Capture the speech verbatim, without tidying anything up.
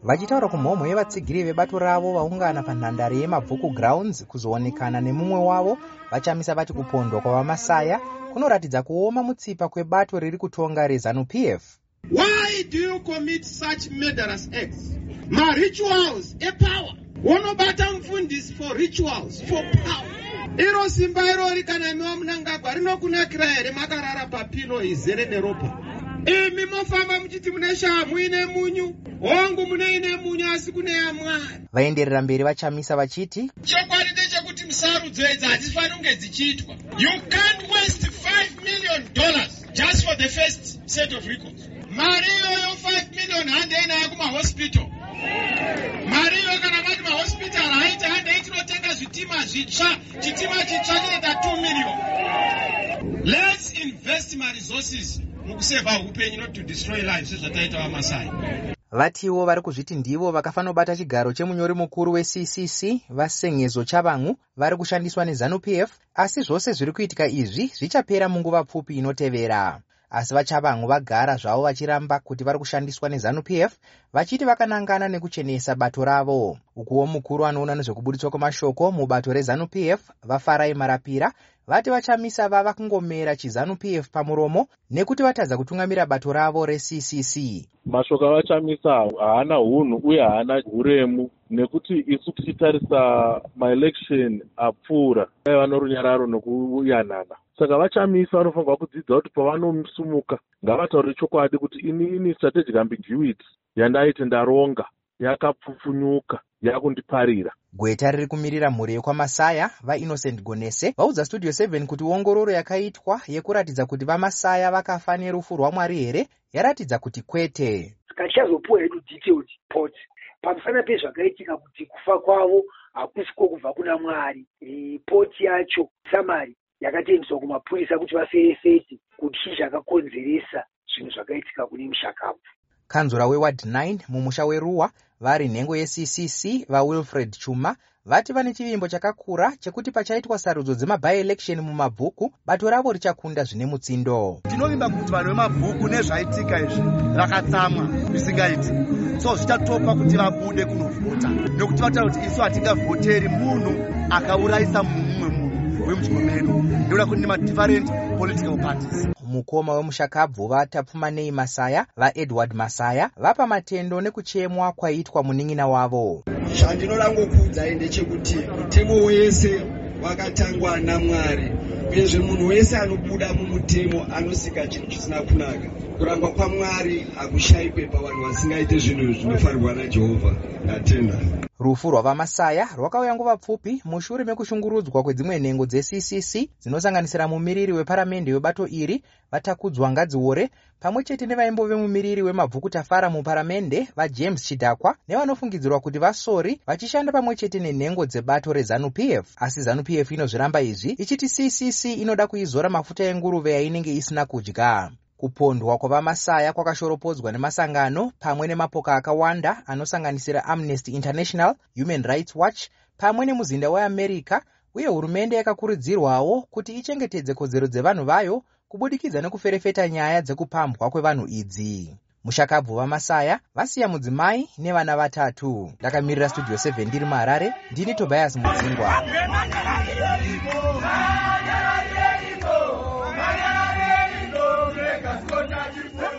Vachitaura kumhomho yevatsigiri vebato ravo vaungana panhandare yeMabvuku Grounds kuzoonekana nemumwe wavo, vachamisa vati kupondwa kwavamasaya kunoratidza kuoma mutsipa kwebato riri kutonga reZANU P F. Why do you commit such murderous acts? Ma rituals e power. Wonobata mfundisi for rituals for power. Iro simba iro rikana miwa mnangagwa rinokunakira here makarara papino izere neropa. Imi mofamba mchiti mune shamu ine munyu, hongu mune ine munyu asi kune ya Mwari. Vaenderera mberi vachamisa vachiti, chokwadi ndechekuti musarudzo idzi hadzifani kunge dzichiitwa. You can't waste five million dollars just for the first set of records. Mari iyoyo five million hande ina kuma hospital. Mari iyoyo kana vati ma hospital haiti hande itinotenga zvitima zvitsva, chitima chitsva chinoita two million. Let's invest my resources mukuseva upenyu, not to destroy lives sezvataita vamasai. Vatiwo vari kuzviti ndivo vakafanobata chigaro chemunyori mukuru we-C C C vaSengezo Chavangu vari kushandiswa neZANU P F, asi zvose zviri kuitika izvi zvichapera munguva pfupi inotevera. Asi vaChavangu vagara zvavo vachiramba kuti vari kushandiswa neZANU P F, vachiti vakanangana nekuchenesa bato ravo. Ukuwo mukuru anoona nezvekubuditswa kwemashoko mubato reZANU P F, vaFarai Marapira, vati vachamisa vava kungomera chiZANU P F pamuromo nekuti vatadza kutungamira bato ravo re-C C C. Mashoko avachamisa haana hunhu uye haana huremu, nekuti isu tichitarisa maelection apfuura vaiva norunyararo nokuyanana. Saka vachamisa vanofanirwa kudzidza kuti pavanosumuka ngavataure chokwadi kuti ini ini strategic ambiguity yandaiti ndaronga yakapfufunyuka yakundiparira. Gweta riri kumirira mhuri yekwamasaya vaInnocent Gonese vaudza Studio seven kuti ongororo yakaitwa yekuratidza kuti vamasaya vakafa nerufu rwaMwari here yaratidza kuti kwete. Tichazopuwa hedu detailed report pamusana pezvakaitika kuti kufa kwavo hakusiko kubva kuna Mwari. Ripoti yacho samari yakatendeswa kumapurisa kuti vaferefete kuti chii chakakonzeresa zvinhu zvakaitika kune Mushakabvu. Kanzura weWard nine mumusha weRuwa vari nhengo ye-C C C vaWilfred Chuma vati vane chivimbo chakakura chekuti pachaitwa sarudzo dzema-by-election muMabvuku bato ravo richakunda zvine mutsindo. Tinovimba kuti vanhu veMabvuku nezvaitika izvi vakatsamwa zvisingaiti, so zvichatopa kuti vabude kunovhota nekuti vataura kuti isu hatingavhoteri munhu akaurayisa mumwe munhu wemunzvimbo medu nekuda kuti nema-different political parties. Mukoma weMushakabvu vaTapfumanei Masaya vaEdward Masaya vapa matendo nekuchemwa kwaitwa munin'ina wavo. Zvandinoda ngokuudza ndechekuti mutemo wese wakatangwa naMwari, uyezve munhu wese anobuda mumutemo anosika chinhu chisina kunaka. Kurangwa kwaMwari hakushayikwe pavanhu vasingaite zvinhu zvinofanirwa naJehovha. Ndatenda. Rufu rwavamasaya rwakauya nguva pfupi mushure mekushungurudzwa kwedzimwe nhengo dze-C C C dzinosanganisira mumiriri weparamende webato iri Vatakudzwa Ngadziore pamwe chete nevaimbove mumiriri weMabvuku Tafara muparamende vaJames Chidhakwa nevanofungidzirwa kuti vasori vachishanda pamwe chete nenhengo dzebato reZANU P F. Asi ZANU P F inozviramba izvi ichiti C C C inoda kuizora mafuta enguruve yainenge isina kudya. Kupondwa kwavamasaya kwakashoropodzwa nemasangano pamwe nemapoka akawanda anosanganisira Amnesty International, Human Rights Watch pamwe nemuzinda weAmerica, uye hurumende yakakurudzirwawo kuti ichengetedze kodzero dzevanhu vayo kubudikidza nekuferefeta nyaya dzekupambwa kwevanhu idzi. Mushakabvu vamasaya vasiya mudzimai nevana vatatu. Ndakamirira Studio seven ndiri muHarare, ndini Tobias Mudzingwa. Let's go,